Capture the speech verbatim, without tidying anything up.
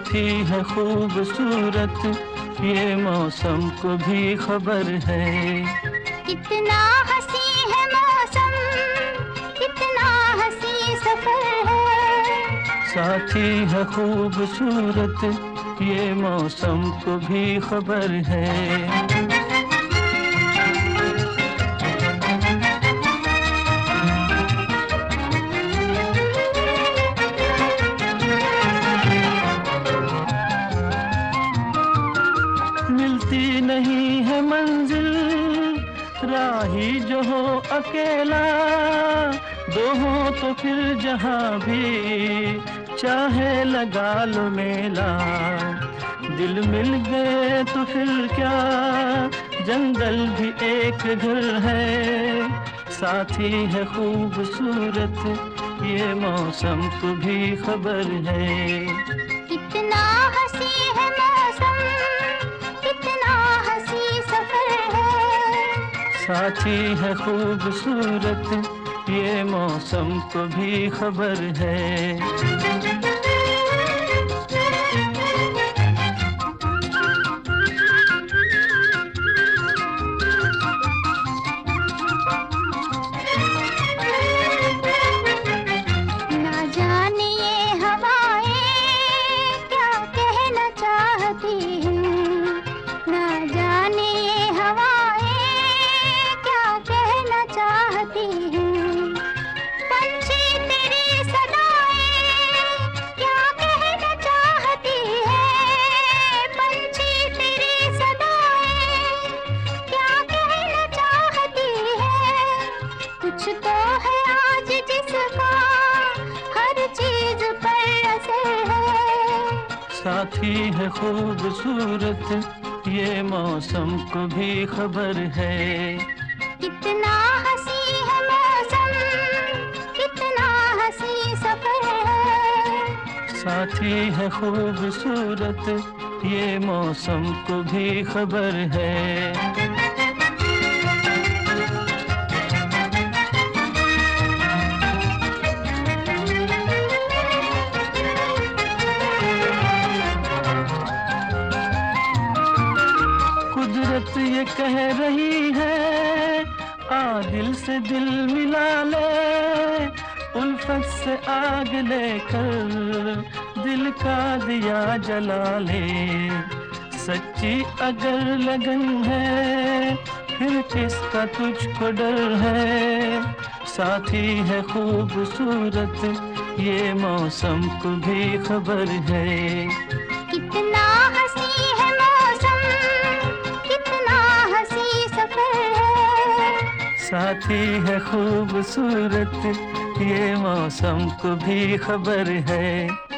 साथी है खूबसूरत, ये मौसम को भी खबर है। कितना हंसी है मौसम, कितना हंसी सफर है। साथी है खूबसूरत, ये मौसम को भी खबर है। मिलती नहीं है मंजिल, राही जो हो अकेला, दो हो तो फिर जहां भी चाहे लगा लो मेला। दिल मिल गए तो फिर क्या, जंगल भी एक घर है। साथी है खूबसूरत, ये मौसम को भी खबर है। कितना हंसी है मौसम, कितना हंसी सफर है। साथी है खूबसूरत, ये मौसम को भी खबर है। कुछ तो है आज जिसका हर चीज पर असर है। साथी है खूबसूरत, ये मौसम को भी खबर है। कितना हंसी है मौसम, कितना हंसी सफर है। साथी है खूबसूरत, ये मौसम को भी खबर है। कुदरत ये कह रही है, आ दिल से दिल मिला ले। उल्फत से आग लेकर दिल का दिया जला ले। सच्ची अगर लगन है, फिर किसका तुझको डर है। साथी है खूबसूरत, ये मौसम को भी खबर है। कितना हंसी है मौसम, कितना हंसी सफर है। साथी है खूबसूरत, ये मौसम को भी खबर है।